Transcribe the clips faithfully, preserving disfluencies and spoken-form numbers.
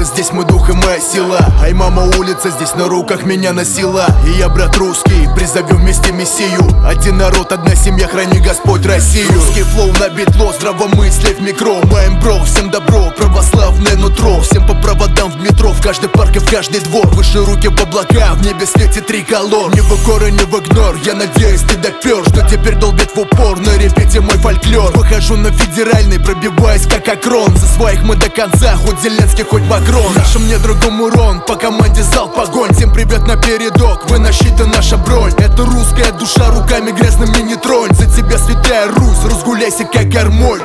горы, здесь мой дух и моя сила. Ай, мама, улица здесь на руках меня носила. И я, брат русский, призовем вместе мессию. Один народ, одна семья, храни Господь Россию. Русский флоу на битло, здравомыслие в микро. Моим бро, всем добро, православное нутро. Всем по проводам в метро, в каждой парке, в каждый двор. Выше руки в облака, в небе светит триколор. Не в укор и не в игнор, я надеюсь, ты допер, что теперь долбит в упор. На репите мой фольклор. Выхожу на федеральный, пробиваясь как акрон. За своих мы до конца, хоть Зеленский, хоть Макрон. Нашим мне другом урон, по команде залп огонь. Всем привет на передок, вы на щите наша бронь. Это русская душа, руками грязными не тронь. За тебя, святая Русь, разгуляйся как гармонь.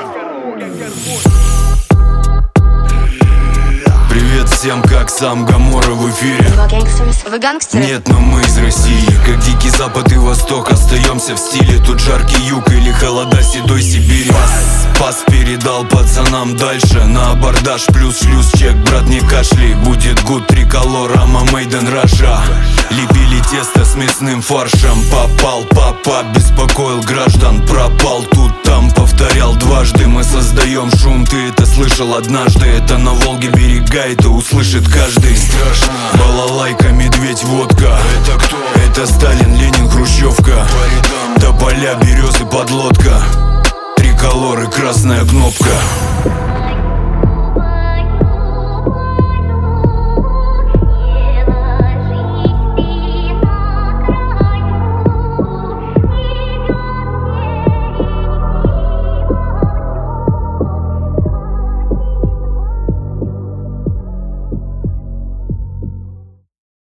Привет всем, как сам Гамора в эфире. Вы гангстеры? Нет, но мы из России. Как дикий запад и восток, остаемся в стиле. Тут жаркий юг или холода седой Сибири. Пас, пас передал пацанам дальше. На абордаж плюс шлюз чек, брат, не кашляй. Будет гуд триколор, ама мейден Раша. Лепили тесто с мясным фаршем. Попал, папа, беспокоил граждан. Пропал тут, там, повторял дважды. Мы создаем шум, ты это слышал однажды. Это на Волге берега, это услышит каждый. Страшно. Балалайка, медведь, водка. Это кто? Это Сталин, Ленин, Хрущевка. По рядам. Тополя, березы, подлодка. Триколор и красная кнопка.